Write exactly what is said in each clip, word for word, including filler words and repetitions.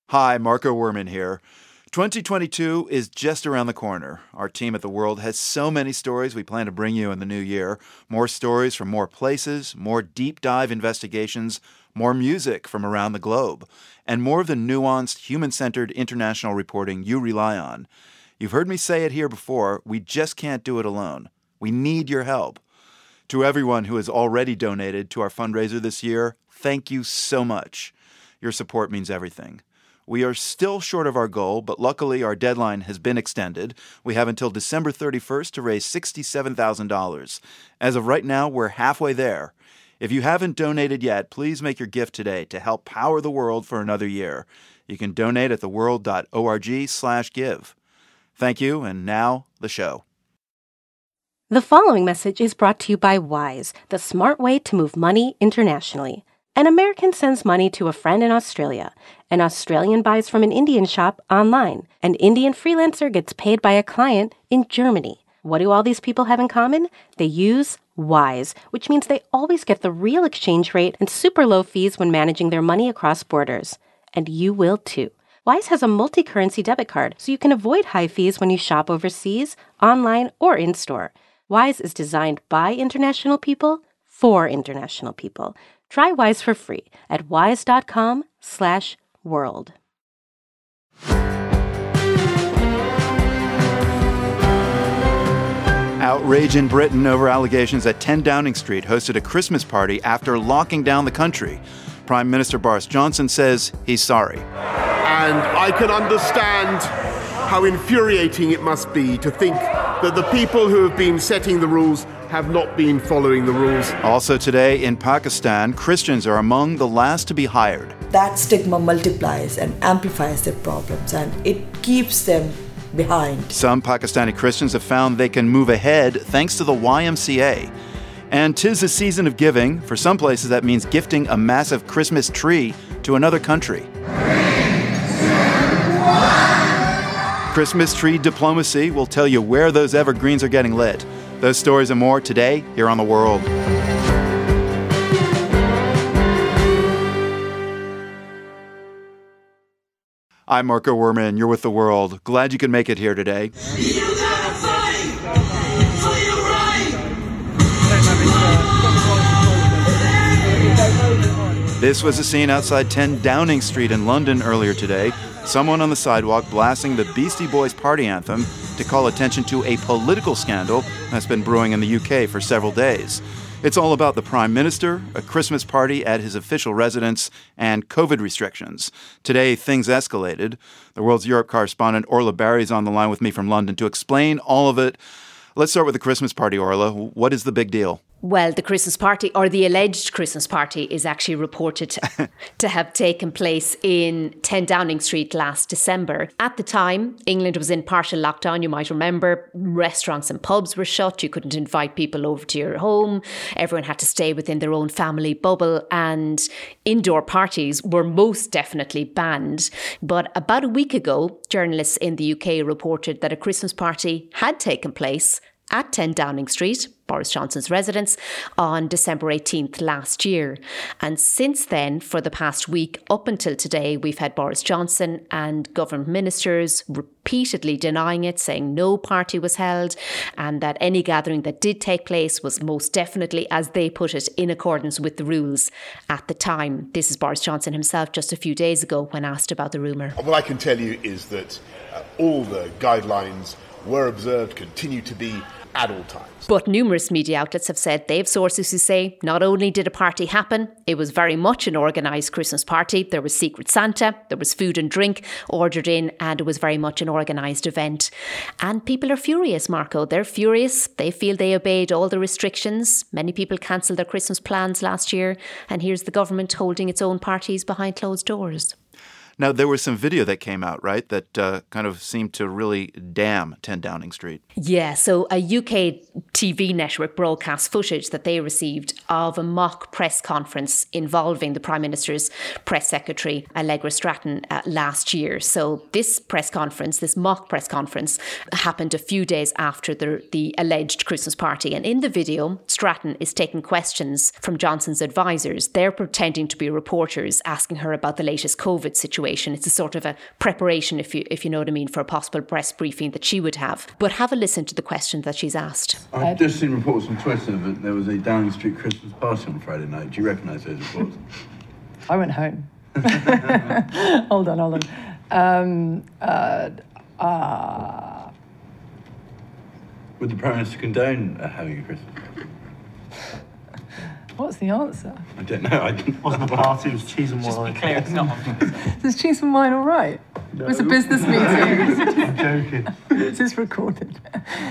Hi, Marco Werman here. twenty twenty-two is just around the corner. Our team at The World has so many stories we plan to bring you in the new year. More stories from more places, more deep dive investigations, more music from around the globe, and more of the nuanced, human-centered international reporting you rely on. You've heard me say it here before, we just can't do it alone. We need your help. To everyone who has already donated to our fundraiser this year, thank you so much. Your support means everything. We are still short of our goal, but luckily our deadline has been extended. We have until December thirty-first to raise sixty-seven thousand dollars. As of right now, we're halfway there. If you haven't donated yet, please make your gift today to help power the world for another year. You can donate at theworld.org slash give. Thank you, and now, the show. The following message is brought to you by Wise, the smart way to move money internationally. An American sends money to a friend in Australia. An Australian buys from an Indian shop online. An Indian freelancer gets paid by a client in Germany. What do all these people have in common? They use Wise, which means they always get the real exchange rate and super low fees when managing their money across borders. And you will too. Wise has a multi-currency debit card, so you can avoid high fees when you shop overseas, online, or in-store. Wise is designed by international people for international people. Try Wise for free at wise.com slash world. Outrage in Britain over allegations that ten Downing Street hosted a Christmas party after locking down the country. Prime Minister Boris Johnson says he's sorry. And I can understand how infuriating it must be to think that the people who have been setting the rules have not been following the rules. Also today in Pakistan, Christians are among the last to be hired. That stigma multiplies and amplifies their problems, and it keeps them behind. Some Pakistani Christians have found they can move ahead thanks to the Y M C A. And 'tis a season of giving. For some places, that means gifting a massive Christmas tree to another country. Christmas tree diplomacy will tell you where those evergreens are getting lit. Those stories and more today here on The World. I'm Marco Werman. You're with The World. Glad you could make it here today. You gotta fight for your right. This was a scene outside ten Downing Street in London earlier today. Someone on the sidewalk blasting the Beastie Boys party anthem to call attention to a political scandal that's been brewing in the U K for several days. It's all about the Prime Minister, a Christmas party at his official residence, and COVID restrictions. Today, things escalated. The World's Europe correspondent Orla Barry is on the line with me from London to explain all of it. Let's start with the Christmas party, Orla. What is the big deal? Well, the Christmas party, or the alleged Christmas party, is actually reported to, to have taken place in ten Downing Street last December. At the time, England was in partial lockdown, you might remember. Restaurants and pubs were shut. You couldn't invite people over to your home. Everyone had to stay within their own family bubble, and indoor parties were most definitely banned. But about a week ago, journalists in the U K reported that a Christmas party had taken place at ten Downing Street, Boris Johnson's residence, on December eighteenth last year. And since then, for the past week, up until today, we've had Boris Johnson and government ministers repeatedly denying it, saying no party was held, and that any gathering that did take place was most definitely, as they put it, in accordance with the rules at the time. This is Boris Johnson himself just a few days ago when asked about the rumour. What I can tell you is that uh, all the guidelines were observed, continue to be at all times. But numerous media outlets have said they have sources who say not only did a party happen, it was very much an organised Christmas party. There was Secret Santa, there was food and drink ordered in, and it was very much an organised event. And people are furious, Marco. They're furious. They feel they obeyed all the restrictions. Many people cancelled their Christmas plans last year, and here's the government holding its own parties behind closed doors. Now, there was some video that came out, right, that uh, kind of seemed to really damn ten Downing Street. Yeah, so a U K T V network broadcast footage that they received of a mock press conference involving the Prime Minister's press secretary, Allegra Stratton, uh, last year. So this press conference, this mock press conference, happened a few days after the, the alleged Christmas party. And in the video, Stratton is taking questions from Johnson's advisors. They're pretending to be reporters, asking her about the latest COVID situation. situation. It's a sort of a preparation, if you if you know what I mean, for a possible press briefing that she would have. But have a listen to the question that she's asked. I've just seen reports on Twitter that there was a Downing Street Christmas party on Friday night. Do you recognise those reports? I went home. hold on, hold on. Um, uh, uh... Would the Prime Minister condone uh, having a Christmas party? What's the answer? I don't know. I didn't. It wasn't a party, it was cheese and wine. Just be clear, it's not. Is cheese and wine all right? No. It was a business meeting. I'm joking. This is recorded.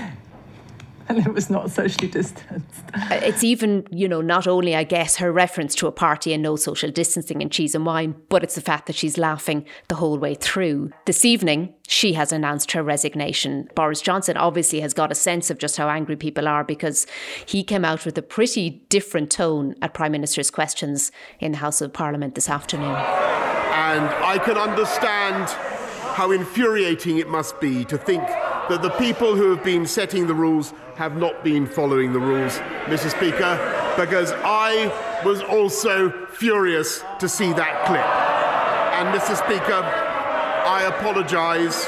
And it was not socially distanced. It's even, you know, not only, I guess, her reference to a party and no social distancing and cheese and wine, but it's the fact that she's laughing the whole way through. This evening, she has announced her resignation. Boris Johnson obviously has got a sense of just how angry people are, because he came out with a pretty different tone at Prime Minister's questions in the House of Parliament this afternoon. And I can understand how infuriating it must be to think that the people who have been setting the rules have not been following the rules, Mister Speaker, because I was also furious to see that clip. And Mister Speaker, I apologise.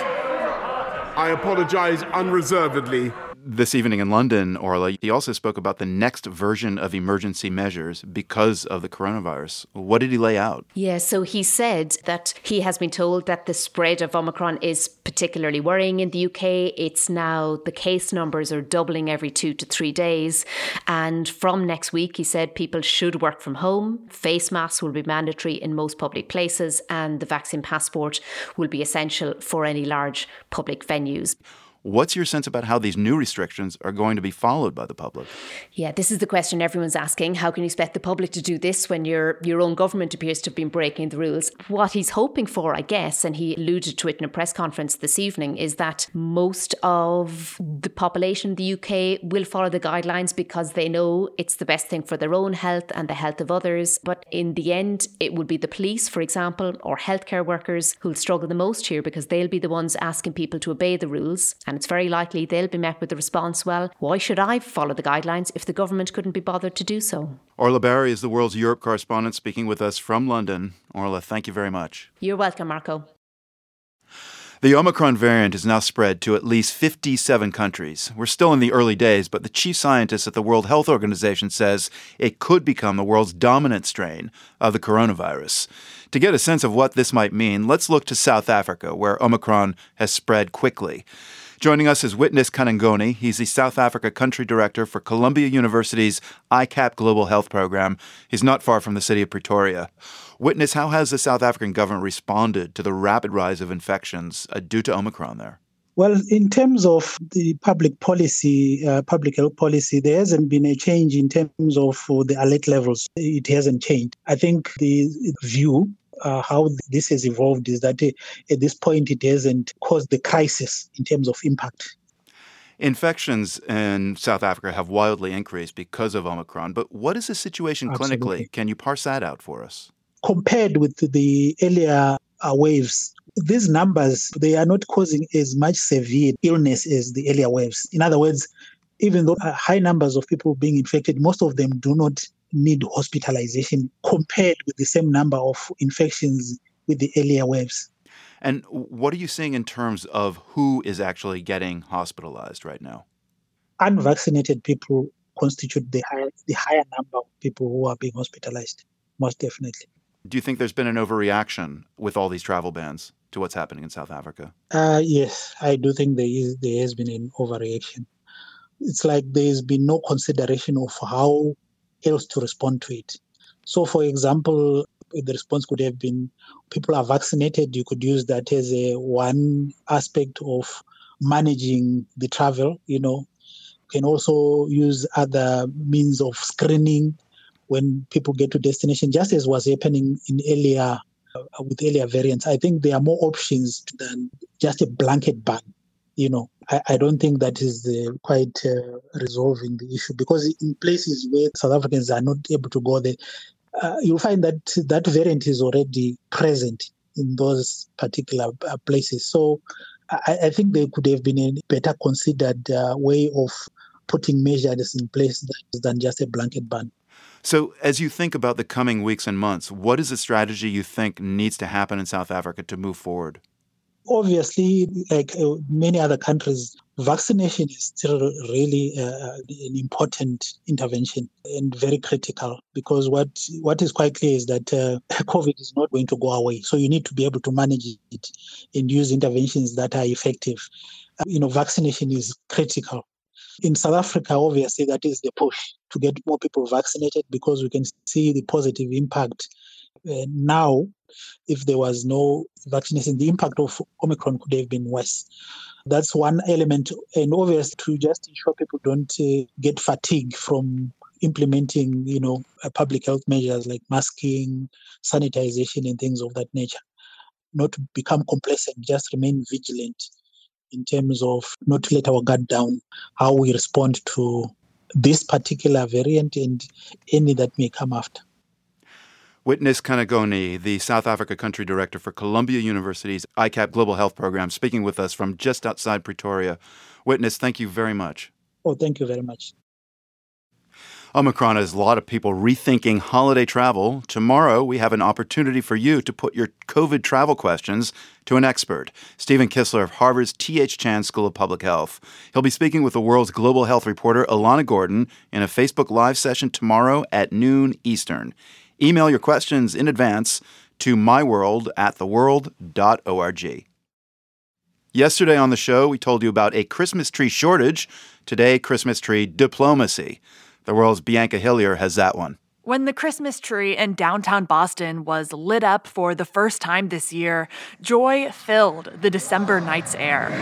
I apologise unreservedly. This evening in London, Orla, he also spoke about the next version of emergency measures because of the coronavirus. What did he lay out? Yeah, so he said that he has been told that the spread of Omicron is particularly worrying in the U K. It's now, the case numbers are doubling every two to three days. And from next week, he said people should work from home. Face masks will be mandatory in most public places, and the vaccine passport will be essential for any large public venues. What's your sense about how these new restrictions are going to be followed by the public? Yeah, this is the question everyone's asking. How can you expect the public to do this when your your own government appears to have been breaking the rules? What he's hoping for, I guess, and he alluded to it in a press conference this evening, is that most of the population of the U K will follow the guidelines because they know it's the best thing for their own health and the health of others. But in the end, it will be the police, for example, or healthcare workers who'll struggle the most here, because they'll be the ones asking people to obey the rules. And it's very likely they'll be met with the response, well, why should I follow the guidelines if the government couldn't be bothered to do so? Orla Barry is the World's Europe correspondent speaking with us from London. Orla, thank you very much. You're welcome, Marco. The Omicron variant is now spread to at least fifty-seven countries. We're still in the early days, but the chief scientist at the World Health Organization says it could become the world's dominant strain of the coronavirus. To get a sense of what this might mean, let's look to South Africa, where Omicron has spread quickly. Joining us is Witness Kanangoni. He's the South Africa Country Director for Columbia University's I CAP Global Health Program. He's not far from the city of Pretoria. Witness, how has the South African government responded to the rapid rise of infections uh, due to Omicron there? Well, in terms of the public policy, uh, public health policy, there hasn't been a change in terms of uh, the alert levels. It hasn't changed. I think the view Uh, how this has evolved is that uh, at this point it hasn't caused the crisis in terms of impact. Infections in South Africa have wildly increased because of Omicron, but what is the situation Absolutely. clinically? Can you parse that out for us? Compared with the earlier uh, waves, these numbers, they are not causing as much severe illness as the earlier waves. In other words, even though uh, high numbers of people being infected, most of them do not need hospitalization compared with the same number of infections with the earlier waves. And what are you seeing in terms of who is actually getting hospitalized right now? Unvaccinated people constitute the higher, the higher number of people who are being hospitalized, most definitely. Do you think there's been an overreaction with all these travel bans to what's happening in South Africa? Uh, yes, I do think there is there has been an overreaction. It's like there's been no consideration of how else to respond to it. So, for example, the response could have been people are vaccinated. You could use that as a one aspect of managing the travel. You know, you can also use other means of screening when people get to destination, just as was happening in earlier uh, with earlier variants. I think there are more options than just a blanket ban. You know, I, I don't think that is the, quite uh, resolving the issue, because in places where South Africans are not able to go there, uh, you'll find that that variant is already present in those particular uh, places. So I, I think there could have been a better considered uh, way of putting measures in place than just a blanket ban. So as you think about the coming weeks and months, what is the strategy you think needs to happen in South Africa to move forward? Obviously, like uh, many other countries, vaccination is still really uh, an important intervention and very critical, because what what is quite clear is that uh, COVID is not going to go away. So you need to be able to manage it and use interventions that are effective. Uh, you know, vaccination is critical. In South Africa, obviously, that is the push to get more people vaccinated, because we can see the positive impact uh, now. If there was no vaccination, the impact of Omicron could have been worse. That's one element. And obviously, to just ensure people don't uh, get fatigued from implementing, you know, uh, public health measures like masking, sanitization, and things of that nature. Not to become complacent, just remain vigilant in terms of not to let our guard down, how we respond to this particular variant and any that may come after. Witness Kanagoni, the South Africa Country Director for Columbia University's I CAP Global Health Program, speaking with us from just outside Pretoria. Witness, thank you very much. Oh, thank you very much. Omicron has a lot of people rethinking holiday travel. Tomorrow, we have an opportunity for you to put your COVID travel questions to an expert, Stephen Kissler of Harvard's T H Chan School of Public Health. He'll be speaking with the world's global health reporter, Ilana Gordon, in a Facebook Live session tomorrow at noon Eastern. Email your questions in advance to myworld at theworld dot org. Yesterday on the show, we told you about a Christmas tree shortage. Today, Christmas tree diplomacy. The world's Bianca Hillier has that one. When the Christmas tree in downtown Boston was lit up for the first time this year, joy filled the December night's air.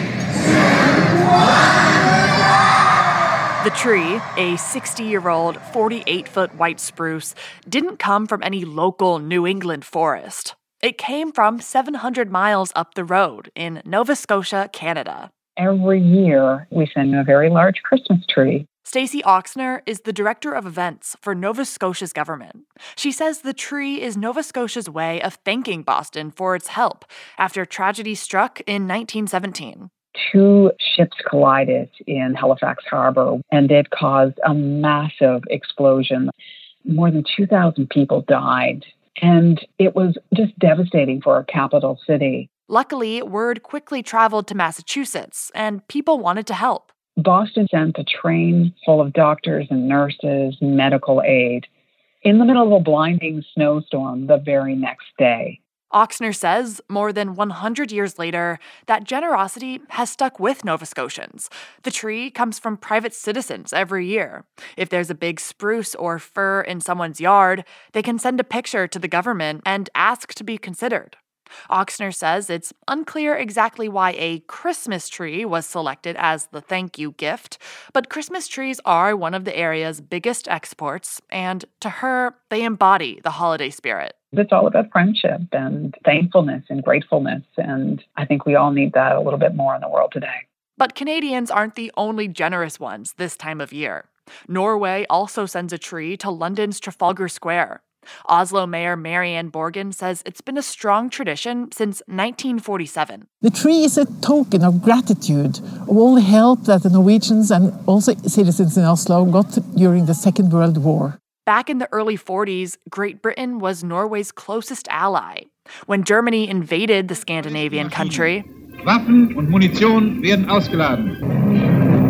The tree, a sixty-year-old, forty-eight-foot white spruce, didn't come from any local New England forest. It came from seven hundred miles up the road in Nova Scotia, Canada. Every year, we send a very large Christmas tree. Stacey Oxner is the director of events for Nova Scotia's government. She says the tree is Nova Scotia's way of thanking Boston for its help after tragedy struck in nineteen seventeen. Two ships collided in Halifax Harbor, and it caused a massive explosion. More than two thousand people died, and it was just devastating for our capital city. Luckily, word quickly traveled to Massachusetts, and people wanted to help. Boston sent a train full of doctors and nurses, medical aid, in the middle of a blinding snowstorm the very next day. Oxner says more than one hundred years later, that generosity has stuck with Nova Scotians. The tree comes from private citizens every year. If there's a big spruce or fir in someone's yard, they can send a picture to the government and ask to be considered. Oxner says it's unclear exactly why a Christmas tree was selected as the thank you gift, but Christmas trees are one of the area's biggest exports, and to her, they embody the holiday spirit. It's all about friendship and thankfulness and gratefulness, and I think we all need that a little bit more in the world today. But Canadians aren't the only generous ones this time of year. Norway also sends a tree to London's Trafalgar Square. Oslo Mayor Marianne Borgen says it's been a strong tradition since nineteen forty-seven. The tree is a token of gratitude of all the help that the Norwegians and also citizens in Oslo got during the Second World War. Back in the early forties, Great Britain was Norway's closest ally. When Germany invaded the Scandinavian country, Waffen und Munition werden ausgeladen.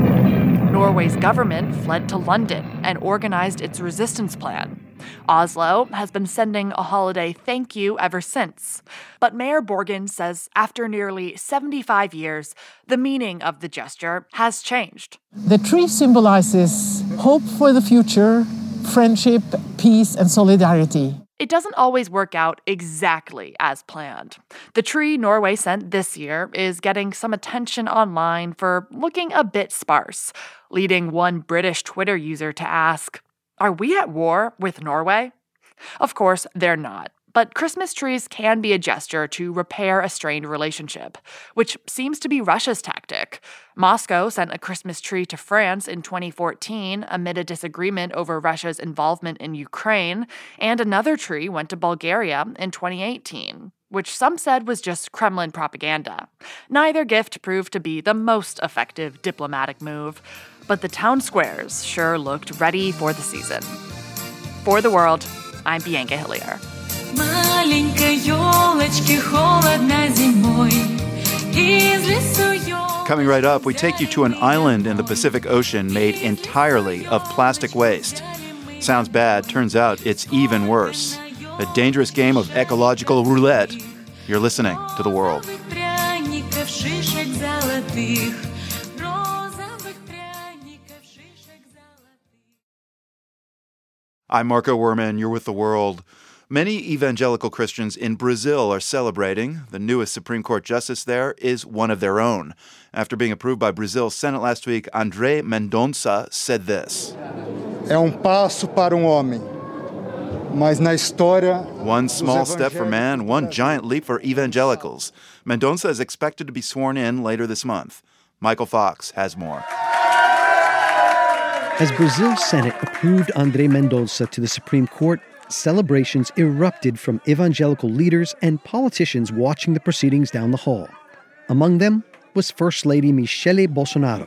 Norway's government fled to London and organized its resistance plan. Oslo has been sending a holiday thank you ever since. But Mayor Borgen says after nearly seventy-five years, the meaning of the gesture has changed. The tree symbolizes hope for the future, friendship, peace, and solidarity. It doesn't always work out exactly as planned. The tree Norway sent this year is getting some attention online for looking a bit sparse, leading one British Twitter user to ask, "Are we at war with Norway?" Of course, they're not. But Christmas trees can be a gesture to repair a strained relationship, which seems to be Russia's tactic. Moscow sent a Christmas tree to France in twenty fourteen amid a disagreement over Russia's involvement in Ukraine, and another tree went to Bulgaria in twenty eighteen, which some said was just Kremlin propaganda. Neither gift proved to be the most effective diplomatic move, but the town squares sure looked ready for the season. For the World, I'm Bianca Hillier. Coming right up, we take you to an island in the Pacific Ocean made entirely of plastic waste. Sounds bad, turns out it's even worse. A dangerous game of ecological roulette. You're listening to The World. I'm Marco Werman. You're with The World. Many evangelical Christians in Brazil are celebrating. The newest Supreme Court justice there is one of their own. After being approved by Brazil's Senate last week, André Mendonça said this. É um passo para um homem, mas na história... One small step for man, one giant leap for evangelicals. Mendonça is expected to be sworn in later this month. Michael Fox has more. As Brazil's Senate approved André Mendonça to the Supreme Court, celebrations erupted from evangelical leaders and politicians watching the proceedings down the hall. Among them was First Lady Michele Bolsonaro.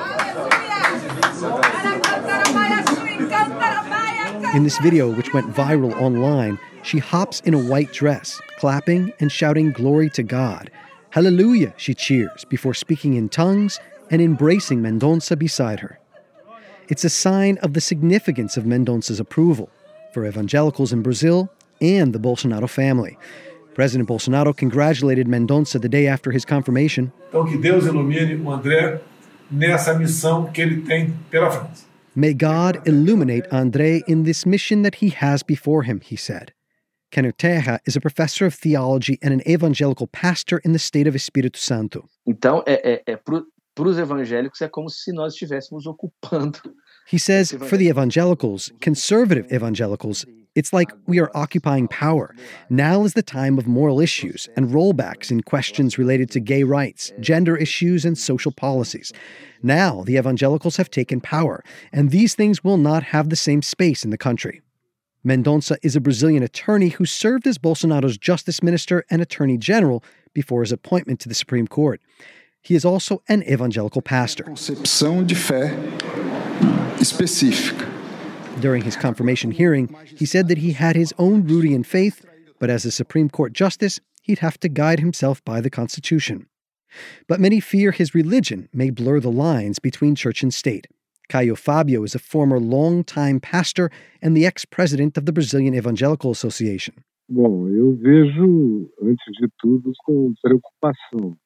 In this video, which went viral online, she hops in a white dress, clapping and shouting glory to God. Hallelujah, she cheers before speaking in tongues and embracing Mendonça beside her. It's a sign of the significance of Mendonça's approval for evangelicals in Brazil and the Bolsonaro family. President Bolsonaro congratulated Mendonça the day after his confirmation. Então que Deus ilumine o André nessa missão que ele tem pela frente. May God illuminate André in this mission that he has before him, he said. Kenner Terra is a professor of theology and an evangelical pastor in the state of Espírito Santo. Então, é, é, é para os evangélicos é como se nós estivéssemos ocupando. He says, for the evangelicals, conservative evangelicals, it's like we are occupying power. Now is the time of moral issues and rollbacks in questions related to gay rights, gender issues, and social policies. Now the evangelicals have taken power, and these things will not have the same space in the country. Mendonça is a Brazilian attorney who served as Bolsonaro's justice minister and attorney general before his appointment to the Supreme Court. He is also an evangelical pastor. Concepção de fé específica. During his confirmation hearing, he said that he had his own rooting in faith, but as a Supreme Court justice, he'd have to guide himself by the Constitution. But many fear his religion may blur the lines between church and state. Caio Fabio is a former longtime pastor and the ex-president of the Brazilian Evangelical Association. Bom, eu vejo, antes de tudo, com preocupação.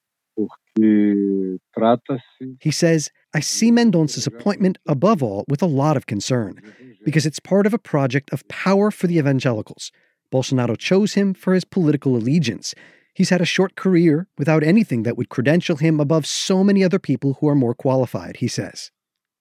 He says, I see Mendonça's appointment above all with a lot of concern, because it's part of a project of power for the evangelicals. Bolsonaro chose him for his political allegiance. He's had a short career without anything that would credential him above so many other people who are more qualified, he says.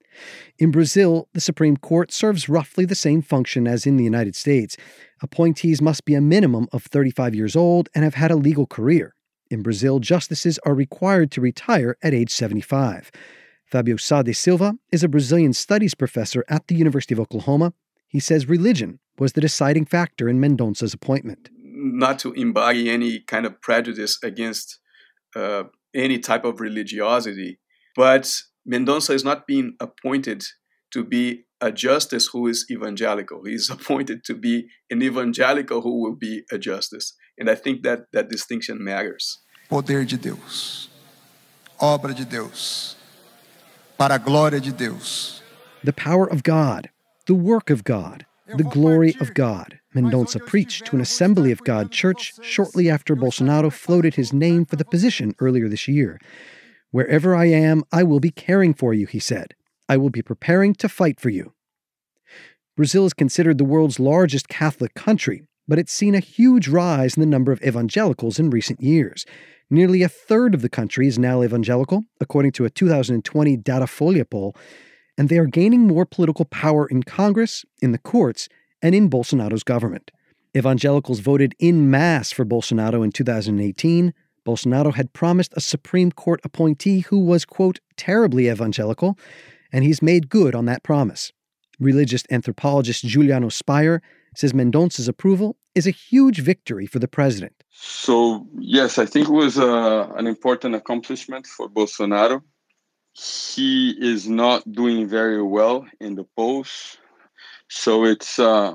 In Brazil, the Supreme Court serves roughly the same function as in the United States. Appointees must be a minimum of thirty-five years old and have had a legal career. In Brazil, justices are required to retire at age seventy-five. Fabio Sá de Silva is a Brazilian studies professor at the University of Oklahoma. He says religion was the deciding factor in Mendonça's appointment. Not to embody any kind of prejudice against uh, any type of religiosity, but Mendonça is not being appointed to be a justice who is evangelical. He's appointed to be an evangelical who will be a justice. And I think that that distinction matters. Poder de Deus. Obra de Deus. Para a glória de Deus. The power of God. The work of God. The glory of God. Mendonça preached to an Assembly of God church shortly after Bolsonaro floated his name for the position earlier this year. Wherever I am, I will be caring for you, he said. I will be preparing to fight for you. Brazil is considered the world's largest Catholic country, but it's seen a huge rise in the number of evangelicals in recent years. Nearly a third of the country is now evangelical, according to a two thousand twenty Datafolha poll, and they are gaining more political power in Congress, in the courts, and in Bolsonaro's government. Evangelicals voted en masse for Bolsonaro in two thousand eighteen. Bolsonaro had promised a Supreme Court appointee who was, quote, terribly evangelical, and he's made good on that promise. Religious anthropologist Juliano Speyer says Mendonça's approval is a huge victory for the president. So, yes, I think it was uh, an important accomplishment for Bolsonaro. He is not doing very well in the polls. So it's, uh,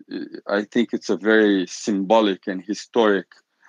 I think it's a very symbolic and historic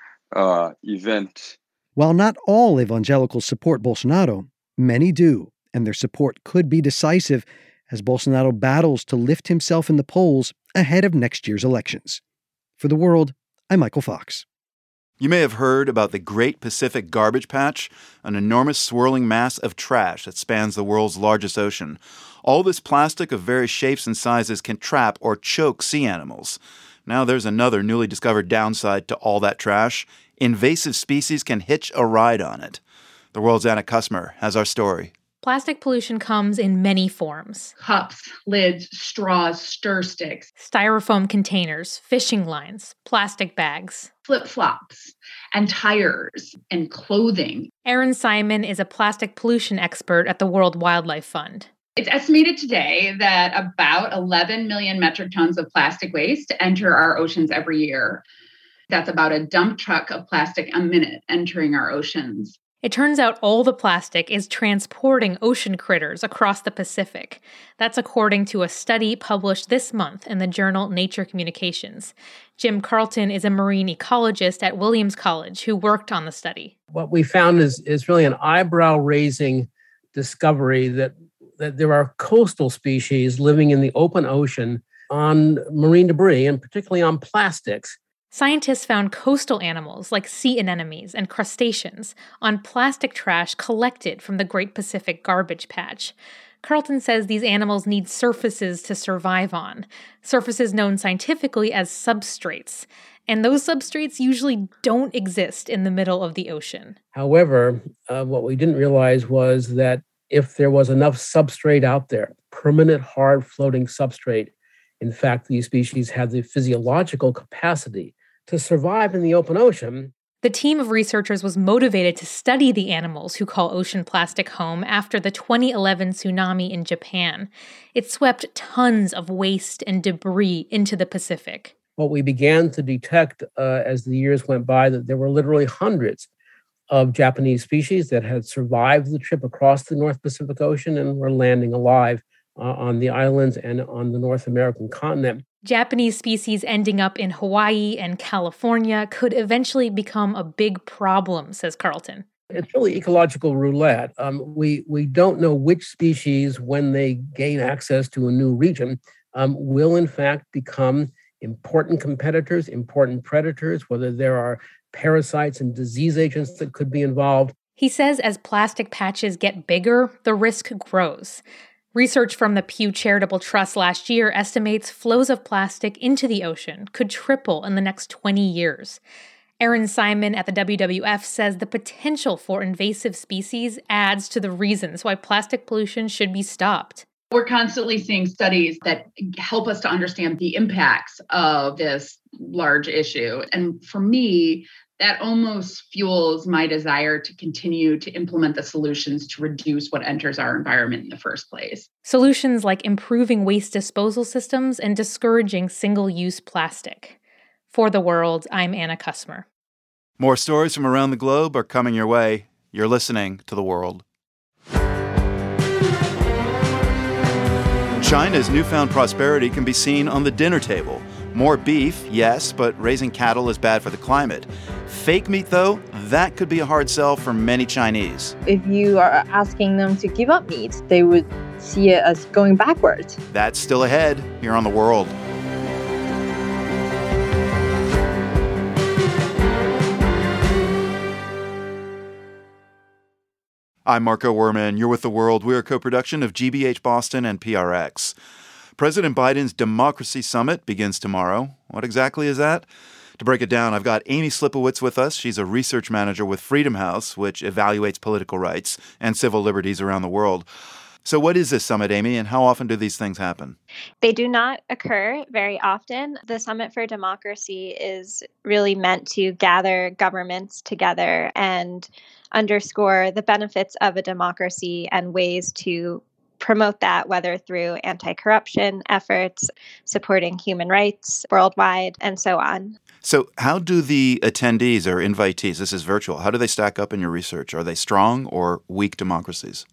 uh, event. While not all evangelicals support Bolsonaro, many do, and their support could be decisive as Bolsonaro battles to lift himself in the polls ahead of next year's elections. For The World, I'm Michael Fox. You may have heard about the Great Pacific Garbage Patch, an enormous swirling mass of trash that spans the world's largest ocean. All this plastic of various shapes and sizes can trap or choke sea animals. Now there's another newly discovered downside to all that trash. Invasive species can hitch a ride on it. The World's Anna Kusmer has our story. Plastic pollution comes in many forms. Cups, lids, straws, stir sticks, styrofoam containers, fishing lines, plastic bags, flip-flops, and tires, and clothing. Erin Simon is a plastic pollution expert at the World Wildlife Fund. It's estimated today that about eleven million metric tons of plastic waste enter our oceans every year. That's about a dump truck of plastic a minute entering our oceans. It turns out all the plastic is transporting ocean critters across the Pacific. That's according to a study published this month in the journal Nature Communications. Jim Carlton is a marine ecologist at Williams College who worked on the study. What we found is, is really an eyebrow-raising discovery that, that there are coastal species living in the open ocean on marine debris, and particularly on plastics. Scientists found coastal animals like sea anemones and crustaceans on plastic trash collected from the Great Pacific Garbage Patch. Carlton says these animals need surfaces to survive on, surfaces known scientifically as substrates, and those substrates usually don't exist in the middle of the ocean. However, uh, what we didn't realize was that if there was enough substrate out there, permanent hard floating substrate, in fact, these species have the physiological capacity to survive in the open ocean. The team of researchers was motivated to study the animals who call ocean plastic home after the twenty eleven tsunami in Japan. It swept tons of waste and debris into the Pacific. What we began to detect uh, as the years went by, that there were literally hundreds of Japanese species that had survived the trip across the North Pacific Ocean and were landing alive uh, on the islands and on the North American continent. Japanese species ending up in Hawaii and California could eventually become a big problem, says Carlton. It's really ecological roulette. Um, we, we don't know which species, when they gain access to a new region, um, will in fact become important competitors, important predators, whether there are parasites and disease agents that could be involved. He says as plastic patches get bigger, the risk grows. Research from the Pew Charitable Trust last year estimates flows of plastic into the ocean could triple in the next twenty years. Erin Simon at the W W F says the potential for invasive species adds to the reasons why plastic pollution should be stopped. We're constantly seeing studies that help us to understand the impacts of this large issue. And for me, that almost fuels my desire to continue to implement the solutions to reduce what enters our environment in the first place. Solutions like improving waste disposal systems and discouraging single-use plastic. For The World, I'm Anna Kusmer. More stories from around the globe are coming your way. You're listening to The World. China's newfound prosperity can be seen on the dinner table. More beef, yes, but raising cattle is bad for the climate. Fake meat, though, that could be a hard sell for many Chinese. If you are asking them to give up meat, they would see it as going backwards. That's still ahead here on The World. I'm Marco Werman. You're with The World. We're a co-production of G B H Boston and P R X. President Biden's Democracy Summit begins tomorrow. What exactly is that? To break it down, I've got Amy Slipowitz with us. She's a research manager with Freedom House, which evaluates political rights and civil liberties around the world. So what is this summit, Amy, and how often do these things happen? They do not occur very often. The Summit for Democracy is really meant to gather governments together and underscore the benefits of a democracy and ways to promote that, whether through anti-corruption efforts, supporting human rights worldwide, and so on. So how do the attendees or invitees, this is virtual, how do they stack up in your research? Are they strong or weak democracies?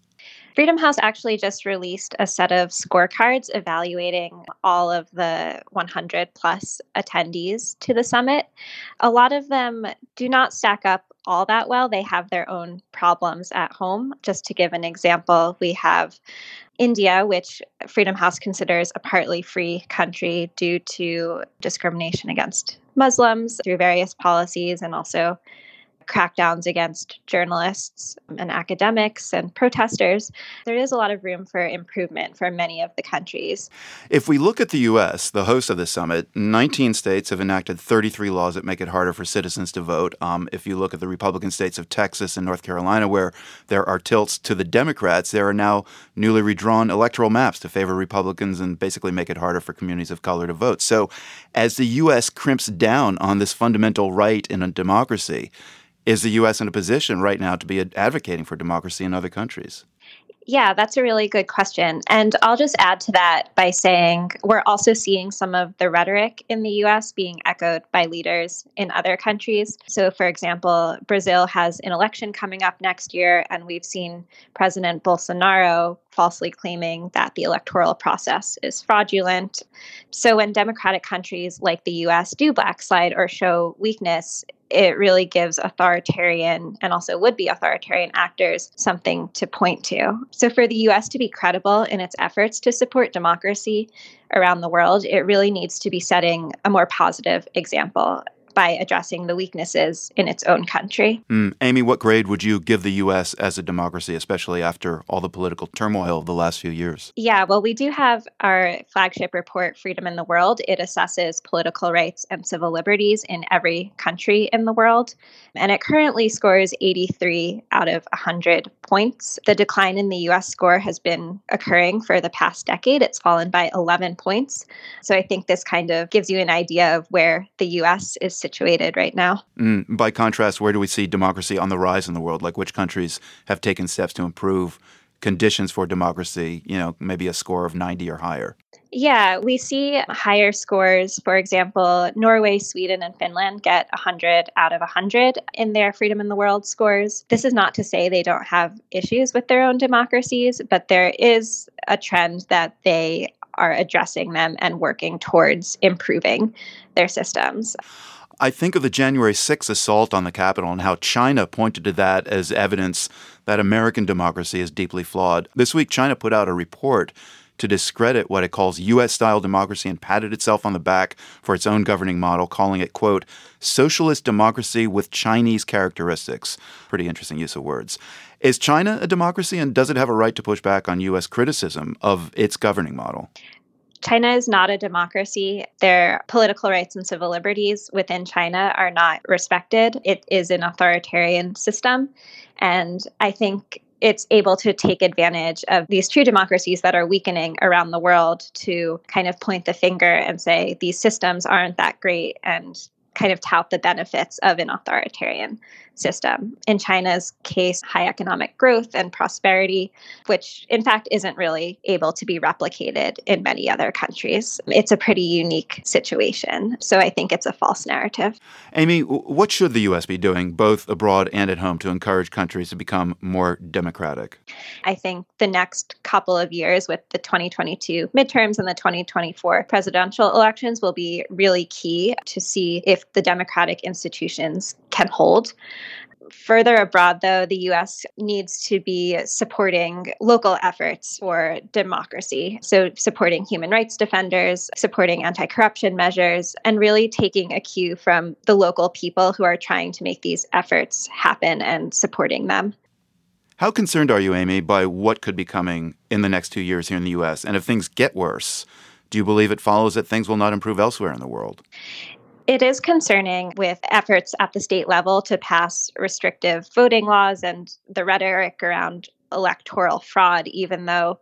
Freedom House actually just released a set of scorecards evaluating all of the one hundred plus attendees to the summit. A lot of them do not stack up all that well. They have their own problems at home. Just to give an example, we have India, which Freedom House considers a partly free country due to discrimination against Muslims through various policies and also crackdowns against journalists and academics and protesters. There is a lot of room for improvement for many of the countries. If we look at the U S, the host of the summit, nineteen states have enacted thirty-three laws that make it harder for citizens to vote. Um, if you look at the Republican states of Texas and North Carolina, where there are tilts to the Democrats, there are now newly redrawn electoral maps to favor Republicans and basically make it harder for communities of color to vote. So as the U S crimps down on this fundamental right in a democracy, is the U S in a position right now to be advocating for democracy in other countries? Yeah, that's a really good question. And I'll just add to that by saying we're also seeing some of the rhetoric in the U S being echoed by leaders in other countries. So, for example, Brazil has an election coming up next year, and we've seen President Bolsonaro falsely claiming that the electoral process is fraudulent. So when democratic countries like the U S do backslide or show weakness, it really gives authoritarian and also would-be authoritarian actors something to point to. So for the U S to be credible in its efforts to support democracy around the world, it really needs to be setting a more positive example by addressing the weaknesses in its own country. Mm. Amy, what grade would you give the U S as a democracy, especially after all the political turmoil of the last few years? Yeah, well, we do have our flagship report, Freedom in the World. It assesses political rights and civil liberties in every country in the world. And it currently scores eighty-three out of one hundred points. The decline in the U S score has been occurring for the past decade. It's fallen by eleven points. So I think this kind of gives you an idea of where the U S is situated right now. Mm, by contrast, where do we see democracy on the rise in the world? Like which countries have taken steps to improve conditions for democracy, you know, maybe a score of ninety or higher? Yeah, we see higher scores. For example, Norway, Sweden, and Finland get one hundred out of one hundred in their Freedom in the World scores. This is not to say they don't have issues with their own democracies, but there is a trend that they are addressing them and working towards improving their systems. I think of the January sixth assault on the Capitol and how China pointed to that as evidence that American democracy is deeply flawed. This week, China put out a report to discredit what it calls U S-style democracy and patted itself on the back for its own governing model, calling it, quote, socialist democracy with Chinese characteristics. Pretty interesting use of words. Is China a democracy, and does it have a right to push back on U S criticism of its governing model? China is not a democracy. Their political rights and civil liberties within China are not respected. It is an authoritarian system. And I think it's able to take advantage of these true democracies that are weakening around the world to kind of point the finger and say these systems aren't that great and kind of tout the benefits of an authoritarian system. In China's case, high economic growth and prosperity, which in fact isn't really able to be replicated in many other countries. It's a pretty unique situation. So I think it's a false narrative. Amy, what should the U S be doing, both abroad and at home, to encourage countries to become more democratic? I think the next couple of years with the twenty twenty-two midterms and the twenty twenty-four presidential elections will be really key to see if the democratic institutions can hold. Further abroad, though, the U S needs to be supporting local efforts for democracy. So supporting human rights defenders, supporting anti-corruption measures, and really taking a cue from the local people who are trying to make these efforts happen and supporting them. How concerned are you, Amy, by what could be coming in the next two years here in the U S? And if things get worse, do you believe it follows that things will not improve elsewhere in the world? It is concerning with efforts at the state level to pass restrictive voting laws and the rhetoric around electoral fraud, even though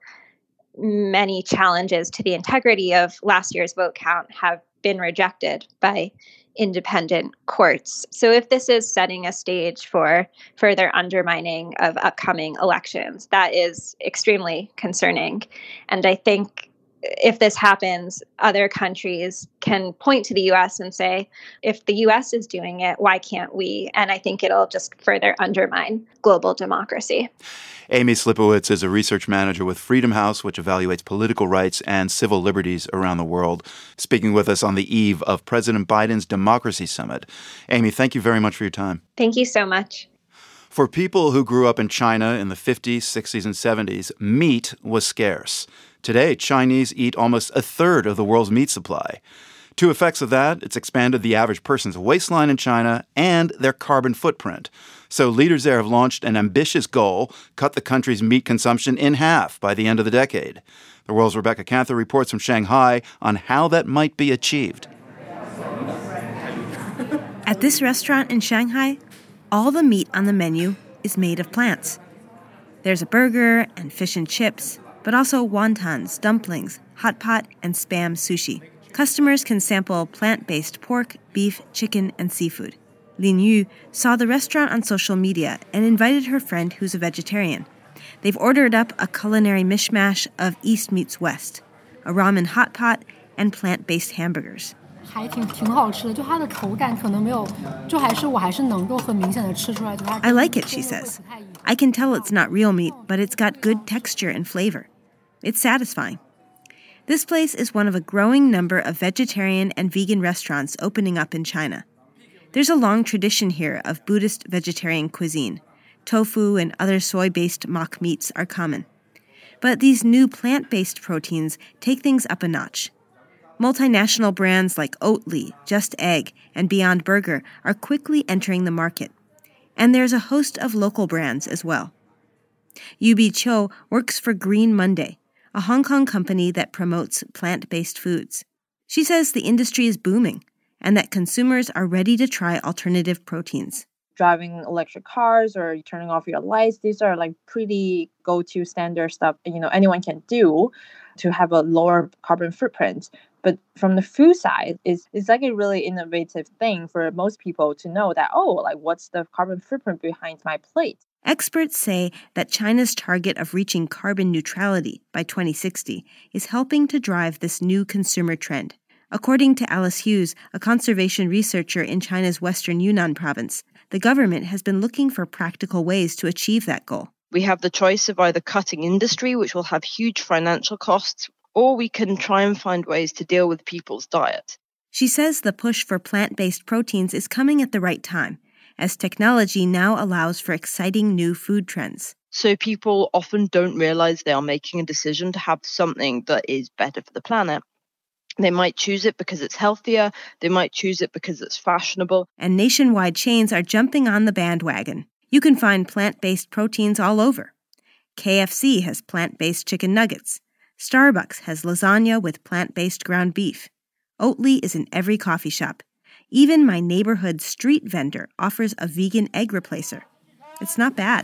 many challenges to the integrity of last year's vote count have been rejected by independent courts. So if this is setting a stage for further undermining of upcoming elections, that is extremely concerning. And I think if this happens, other countries can point to the U S and say, if the U S is doing it, why can't we? And I think it'll just further undermine global democracy. Amy Slipowitz is a research manager with Freedom House, which evaluates political rights and civil liberties around the world, speaking with us on the eve of President Biden's Democracy Summit. Amy, thank you very much for your time. Thank you so much. For people who grew up in China in the fifties, sixties, and seventies, meat was scarce. Today, Chinese eat almost a third of the world's meat supply. Two effects of that, it's expanded the average person's waistline in China and their carbon footprint. So leaders there have launched an ambitious goal, cut the country's meat consumption in half by the end of the decade. The World's Rebecca Canther reports from Shanghai on how that might be achieved. At this restaurant in Shanghai, all the meat on the menu is made of plants. There's a burger and fish and chips, but also wontons, dumplings, hot pot, and Spam sushi. Customers can sample plant-based pork, beef, chicken, and seafood. Lin Yu saw the restaurant on social media and invited her friend who's a vegetarian. They've ordered up a culinary mishmash of East meets West, a ramen hot pot, and plant-based hamburgers. I like it, she says. I can tell it's not real meat, but it's got good texture and flavor. It's satisfying. This place is one of a growing number of vegetarian and vegan restaurants opening up in China. There's a long tradition here of Buddhist vegetarian cuisine. Tofu and other soy-based mock meats are common. But these new plant-based proteins take things up a notch. Multinational brands like Oatly, Just Egg, and Beyond Burger are quickly entering the market. And there's a host of local brands as well. Yubi Cho works for Green Monday, a Hong Kong company that promotes plant-based foods. She says the industry is booming and that consumers are ready to try alternative proteins. Driving electric cars or turning off your lights, these are like pretty go-to standard stuff, you know, anyone can do to have a lower carbon footprint. But from the food side, it's, it's like a really innovative thing for most people to know that, oh, like what's the carbon footprint behind my plate? Experts say that China's target of reaching carbon neutrality by twenty sixty is helping to drive this new consumer trend. According to Alice Hughes, a conservation researcher in China's western Yunnan province, the government has been looking for practical ways to achieve that goal. We have the choice of either cutting industry, which will have huge financial costs, or we can try and find ways to deal with people's diet. She says the push for plant-based proteins is coming at the right time, as technology now allows for exciting new food trends. So people often don't realize they are making a decision to have something that is better for the planet. They might choose it because it's healthier, they might choose it because it's fashionable. And nationwide chains are jumping on the bandwagon. You can find plant-based proteins all over. K F C has plant-based chicken nuggets. Starbucks has lasagna with plant-based ground beef. Oatly is in every coffee shop. Even my neighborhood street vendor offers a vegan egg replacer. It's not bad.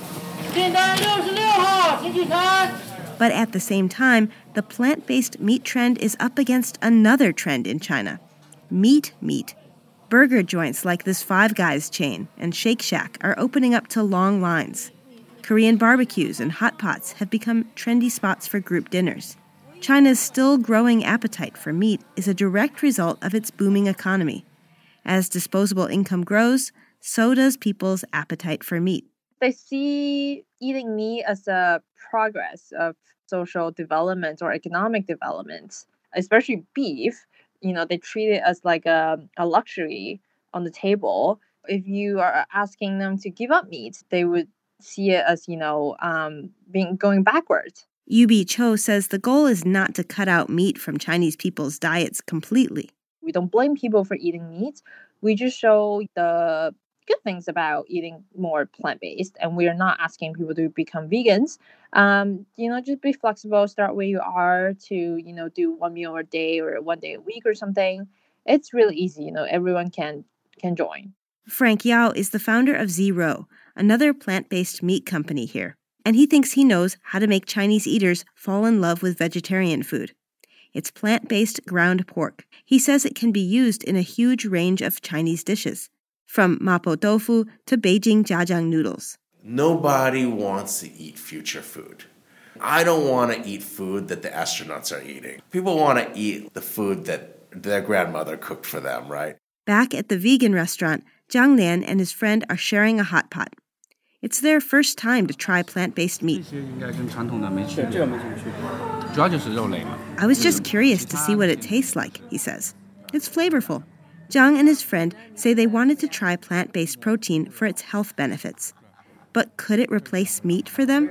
But at the same time, the plant-based meat trend is up against another trend in China. Meat meat. Burger joints like this Five Guys chain and Shake Shack are opening up to long lines. Korean barbecues and hot pots have become trendy spots for group dinners. China's still growing appetite for meat is a direct result of its booming economy. As disposable income grows, so does people's appetite for meat. They see eating meat as a progress of social development or economic development, especially beef. You know, they treat it as like a, a luxury on the table. If you are asking them to give up meat, they would see it as, you know, um, being going backwards. Yubi Cho says the goal is not to cut out meat from Chinese people's diets completely. We don't blame people for eating meat. We just show the good things about eating more plant-based, and we are not asking people to become vegans. Um, you know, just be flexible, start where you are to, you know, do one meal a day or one day a week or something. It's really easy, you know, everyone can can join. Frank Yao is the founder of Zero, another plant-based meat company here, and he thinks he knows how to make Chinese eaters fall in love with vegetarian food. It's plant-based ground pork. He says it can be used in a huge range of Chinese dishes, from mapo tofu to Beijing jjiajang noodles. Nobody wants to eat future food. I don't want to eat food that the astronauts are eating. People want to eat the food that their grandmother cooked for them, right? Back at the vegan restaurant, Zhang Lian and his friend are sharing a hot pot. It's their first time to try plant-based meat. I was just curious to see what it tastes like, he says. It's flavorful. Zhang and his friend say they wanted to try plant-based protein for its health benefits. But could it replace meat for them?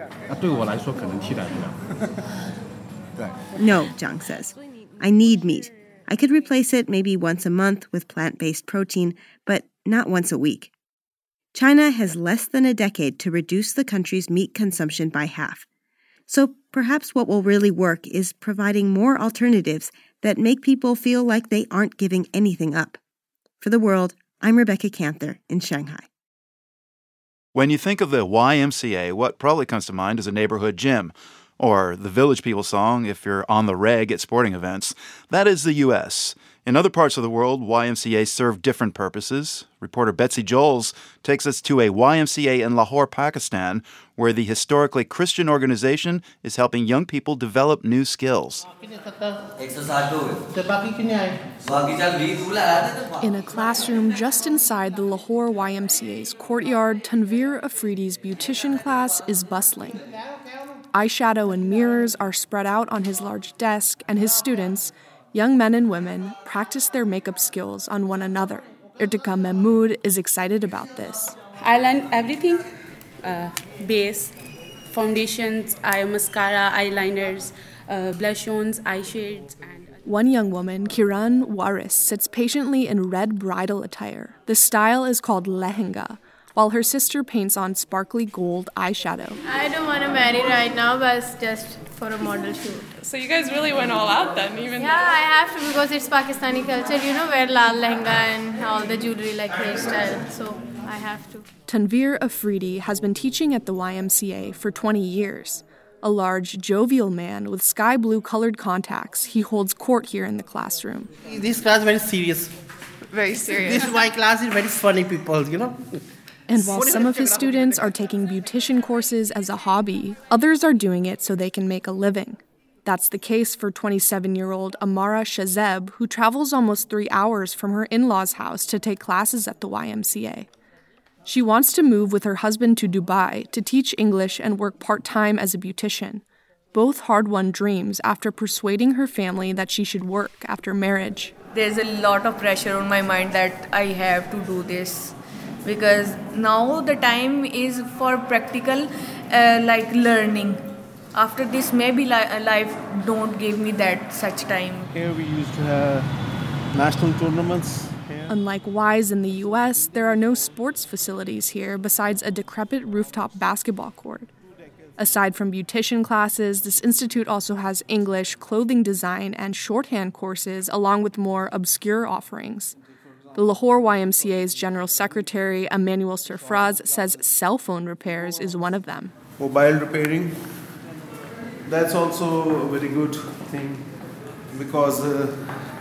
No, Zhang says. I need meat. I could replace it maybe once a month with plant-based protein, but not once a week. China has less than a decade to reduce the country's meat consumption by half. So perhaps what will really work is providing more alternatives that make people feel like they aren't giving anything up. For The World, I'm Rebecca Canther in Shanghai. When you think of the Y M C A, what probably comes to mind is a neighborhood gym, or the Village People song if you're on the reg at sporting events. That is the U S. In other parts of the world, Y M C A serve different purposes. Reporter Betsy Joels takes us to a Y M C A in Lahore, Pakistan, where the historically Christian organization is helping young people develop new skills. In a classroom just inside the Lahore Y M C A's courtyard, Tanveer Afridi's beautician class is bustling. Eyeshadow and mirrors are spread out on his large desk, and his students, young men and women, practice their makeup skills on one another. Irtika Mahmood is excited about this. I learned everything, uh, base, foundations, eye mascara, eyeliners, uh, blush-ons, eye shades. And one young woman, Kiran Waris, sits patiently in red bridal attire. The style is called lehenga, while her sister paints on sparkly gold eyeshadow. I don't want to marry right now, but just for a model shoot. So you guys really went all out then, even Yeah, though. I have to because it's Pakistani culture, you know, wear lal lehenga and all the jewelry like hairstyle, so I have to. Tanveer Afridi has been teaching at the Y M C A for twenty years. A large, jovial man with sky blue colored contacts, he holds court here in the classroom. This class is very serious. Very serious. This is my class is very funny people, you know. And while some of his students are taking beautician courses as a hobby, others are doing it so they can make a living. That's the case for twenty-seven-year-old Amara Shazeb, who travels almost three hours from her in-laws' house to take classes at the Y M C A. She wants to move with her husband to Dubai to teach English and work part-time as a beautician, both hard-won dreams after persuading her family that she should work after marriage. There's a lot of pressure on my mind that I have to do this, because now the time is for practical, uh, like learning. After this, maybe li- life don't give me that such time. Here we used to have national tournaments. Here. Unlike Wise in the U S, there are no sports facilities here besides a decrepit rooftop basketball court. Aside from beautician classes, this institute also has English, clothing design, and shorthand courses, along with more obscure offerings. The Lahore Y M C A's General Secretary, Emmanuel Surfraz, says cell phone repairs is one of them. Mobile repairing, that's also a very good thing because uh,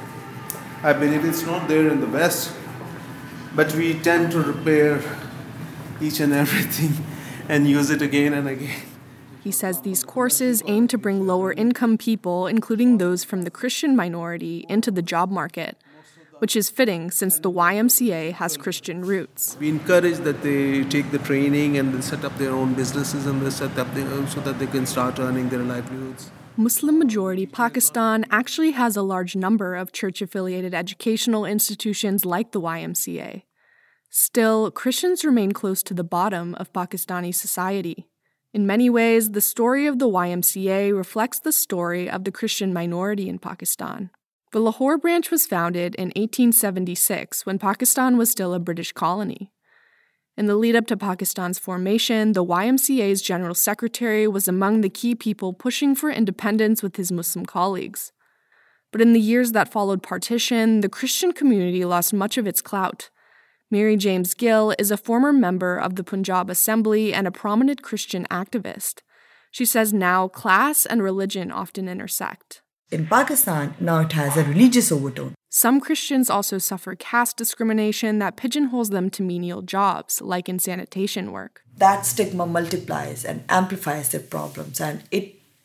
I believe it's not there in the West, but we tend to repair each and everything and use it again and again. He says these courses aim to bring lower-income people, including those from the Christian minority, into the job market, which is fitting since the Y M C A has Christian roots. We encourage that they take the training and they set up their own businesses and they set up their own so that they can start earning their livelihoods. Muslim-majority Pakistan actually has a large number of church-affiliated educational institutions like the Y M C A. Still, Christians remain close to the bottom of Pakistani society. In many ways, the story of the Y M C A reflects the story of the Christian minority in Pakistan. The Lahore branch was founded in eighteen seventy-six when Pakistan was still a British colony. In the lead-up to Pakistan's formation, the Y M C A's General Secretary was among the key people pushing for independence with his Muslim colleagues. But in the years that followed partition, the Christian community lost much of its clout. Mary James Gill is a former member of the Punjab Assembly and a prominent Christian activist. She says now class and religion often intersect. In Pakistan, now it has a religious overtone. Some Christians also suffer caste discrimination that pigeonholes them to menial jobs, like in sanitation work. That stigma multiplies and amplifies their problems, and it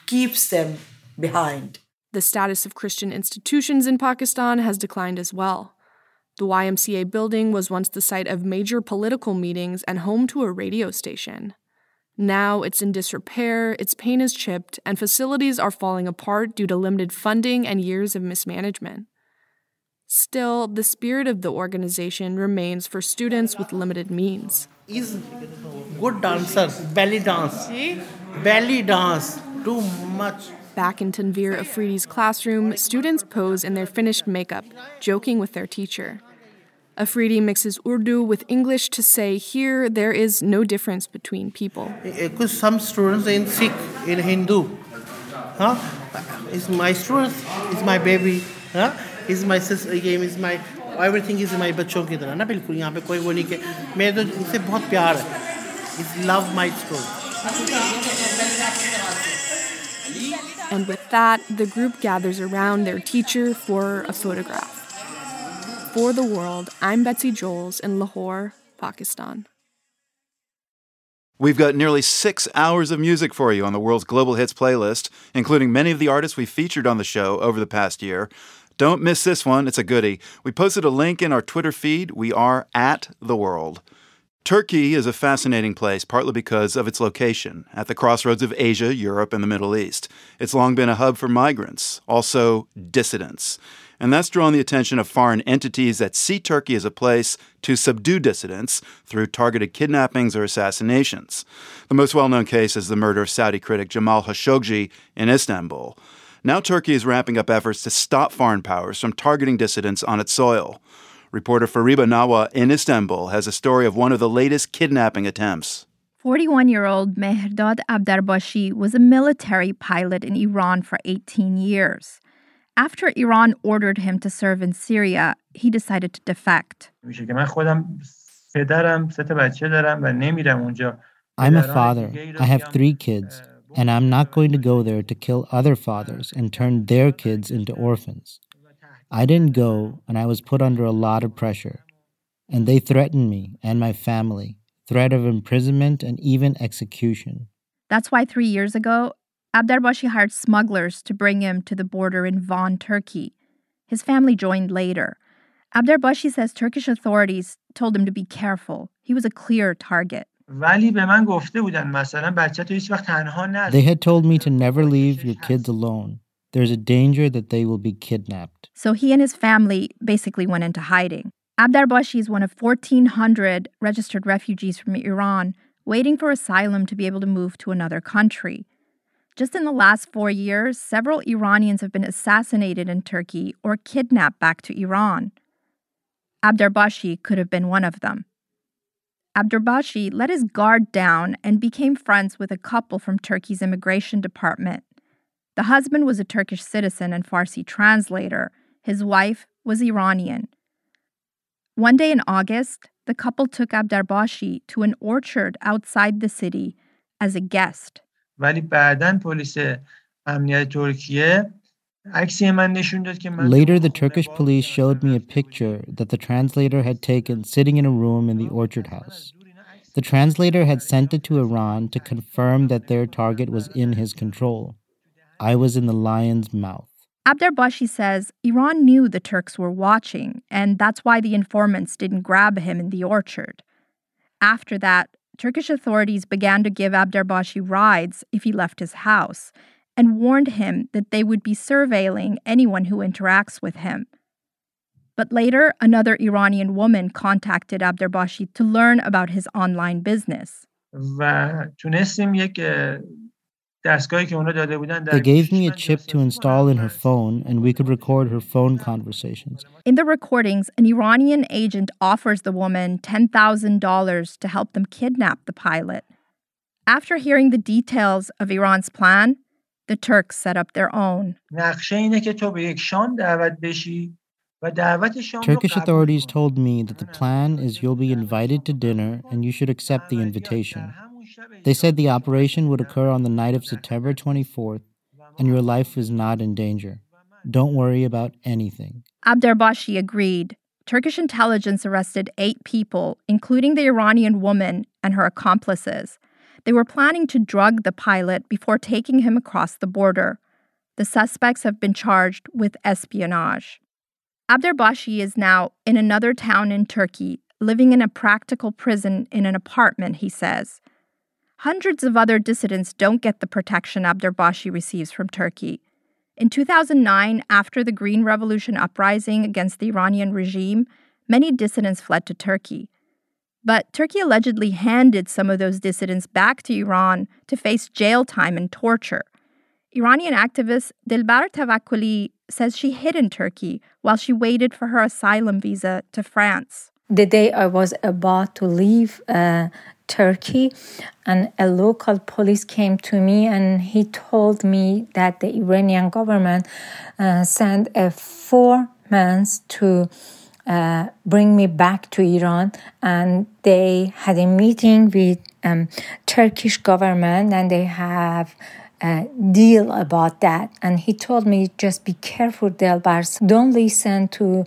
keeps them behind. The status of Christian institutions in Pakistan has declined as well. The Y M C A building was once the site of major political meetings and home to a radio station. Now it's in disrepair, its paint is chipped, and facilities are falling apart due to limited funding and years of mismanagement. Still, the spirit of the organization remains for students with limited means. Is good dancer, belly dance, belly dance, too much. Back in Tanveer Afridi's classroom, students pose in their finished makeup, joking with their teacher. Afridi mixes Urdu with English to say here there is no difference between people. Because some students in Sikh, in Hindu, huh? Is my student, is my baby, huh? Is my sister, is my everything is my बच्चों की तरह ना बिल्कुल यहाँ पे कोई वो नहीं के मेरे तो इनसे बहुत प्यार है. Is love my student. And with that, the group gathers around their teacher for a photograph. For the World, I'm Betsy Joels in Lahore, Pakistan. We've got nearly six hours of music for you on the World's Global Hits playlist, including many of the artists we've featured on the show over the past year. Don't miss this one. It's a goodie. We posted a link in our Twitter feed. We are at The World. Turkey is a fascinating place, partly because of its location, at the crossroads of Asia, Europe, and the Middle East. It's long been a hub for migrants, also dissidents. And that's drawn the attention of foreign entities that see Turkey as a place to subdue dissidents through targeted kidnappings or assassinations. The most well-known case is the murder of Saudi critic Jamal Khashoggi in Istanbul. Now Turkey is ramping up efforts to stop foreign powers from targeting dissidents on its soil. Reporter Fariba Nawa in Istanbul has a story of one of the latest kidnapping attempts. forty-one-year-old Mehrdad Abdarbashi was a military pilot in Iran for eighteen years. After Iran ordered him to serve in Syria, he decided to defect. I'm a father. I have three kids, and I'm not going to go there to kill other fathers and turn their kids into orphans. I didn't go, and I was put under a lot of pressure. And they threatened me and my family, threat of imprisonment and even execution. That's why three years ago, Abdarbashi hired smugglers to bring him to the border in Van, Turkey. His family joined later. Abdarbashi says Turkish authorities told him to be careful. He was a clear target. They had told me to never leave your kids alone. There's a danger that they will be kidnapped. So he and his family basically went into hiding. Abdarbashi is one of fourteen hundred registered refugees from Iran waiting for asylum to be able to move to another country. Just in the last four years, several Iranians have been assassinated in Turkey or kidnapped back to Iran. Abdarbashi could have been one of them. Abdarbashi let his guard down and became friends with a couple from Turkey's immigration department. The husband was a Turkish citizen and Farsi translator. His wife was Iranian. One day in August, the couple took Abdarbashi to an orchard outside the city as a guest. Later, the Turkish police showed me a picture that the translator had taken sitting in a room in the orchard house. The translator had sent it to Iran to confirm that their target was in his control. I was in the lion's mouth. Abdarbashi says Iran knew the Turks were watching, and that's why the informants didn't grab him in the orchard. After that, Turkish authorities began to give Abdarbashi rides if he left his house, and warned him that they would be surveilling anyone who interacts with him. But later, another Iranian woman contacted Abdarbashi to learn about his online business. They gave me a chip to install in her phone, and we could record her phone conversations. In the recordings, an Iranian agent offers the woman ten thousand dollars to help them kidnap the pilot. After hearing the details of Iran's plan, the Turks set up their own. Turkish authorities told me that the plan is you'll be invited to dinner and you should accept the invitation. They said the operation would occur on the night of September twenty-fourth and your life is not in danger. Don't worry about anything. Abdarbashi agreed. Turkish intelligence arrested eight people, including the Iranian woman and her accomplices. They were planning to drug the pilot before taking him across the border. The suspects have been charged with espionage. Abderbashi is now in another town in Turkey, living in a practical prison in an apartment, he says. Hundreds of other dissidents don't get the protection Abderbashi receives from Turkey. In two thousand nine, after the Green Revolution uprising against the Iranian regime, many dissidents fled to Turkey. But Turkey allegedly handed some of those dissidents back to Iran to face jail time and torture. Iranian activist Dilbar Tavakkoli says she hid in Turkey while she waited for her asylum visa to France. The day I was about to leave uh, Turkey, and a local police came to me and he told me that the Iranian government uh, sent a four months to uh, bring me back to Iran, and they had a meeting with um, Turkish government and they have Uh, deal about that. And he told me, just be careful, Delbars. Don't listen to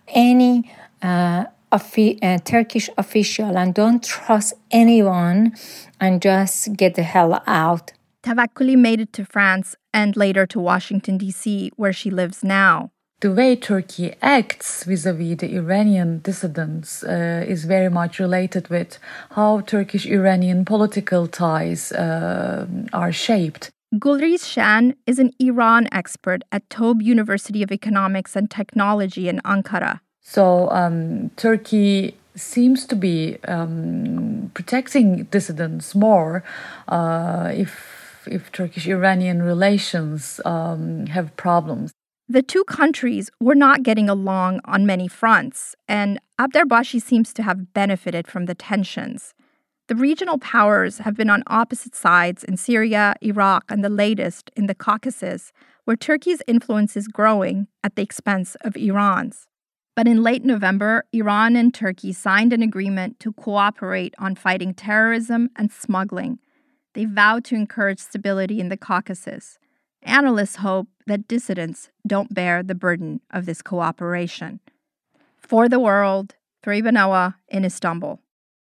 any uh, offi- uh, Turkish official and don't trust anyone and just get the hell out. Tavakkoli made it to France and later to Washington, D C, where she lives now. The way Turkey acts vis-a-vis the Iranian dissidents uh, is very much related with how Turkish-Iranian political ties uh, are shaped. Gulriz Shan is an Iran expert at Tobe University of Economics and Technology in Ankara. So um, Turkey seems to be um, protecting dissidents more uh, if if Turkish-Iranian relations um, have problems. The two countries were not getting along on many fronts, and Abderbashi seems to have benefited from the tensions. The regional powers have been on opposite sides in Syria, Iraq, and the latest in the Caucasus, where Turkey's influence is growing at the expense of Iran's. But in late November, Iran and Turkey signed an agreement to cooperate on fighting terrorism and smuggling. They vowed to encourage stability in the Caucasus. Analysts hope that dissidents don't bear the burden of this cooperation. For the World, Fariba Nawa in Istanbul.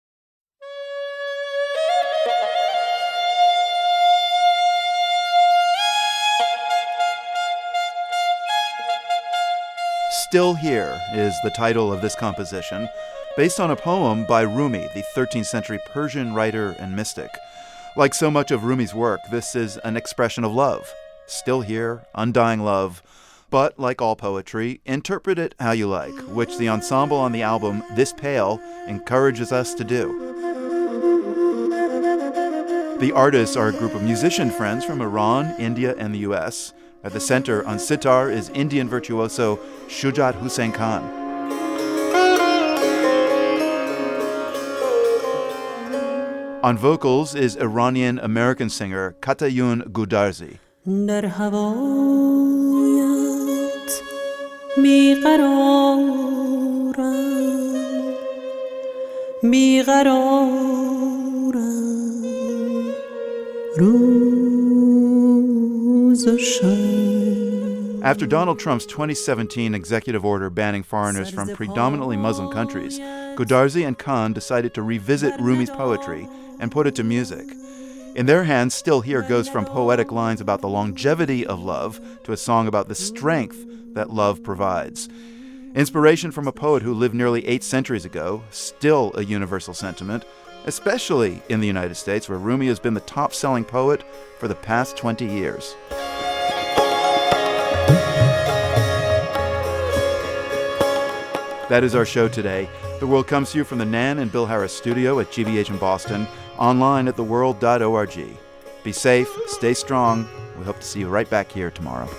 Still Here is the title of this composition, based on a poem by Rumi, the thirteenth century Persian writer and mystic. Like so much of Rumi's work, this is an expression of love. Still here, undying love. But, like all poetry, interpret it how you like, which the ensemble on the album This Pale encourages us to do. The artists are a group of musician friends from Iran, India, and the U S. At the center on sitar is Indian virtuoso Shujat Hussain Khan. On vocals is Iranian-American singer Katayun Gudarzi. After Donald Trump's twenty seventeen executive order banning foreigners from predominantly Muslim countries, Gudarzi and Khan decided to revisit Rumi's poetry and put it to music. In their hands, Still Here goes from poetic lines about the longevity of love to a song about the strength that love provides. Inspiration from a poet who lived nearly eight centuries ago, still a universal sentiment, especially in the United States, where Rumi has been the top-selling poet for the past twenty years. That is our show today. The World comes to you from the Nan and Bill Harris studio at G B H in Boston, online at the world dot org. Be safe, stay strong. We hope to see you right back here tomorrow.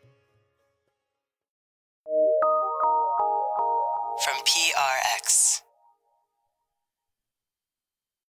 From P R X.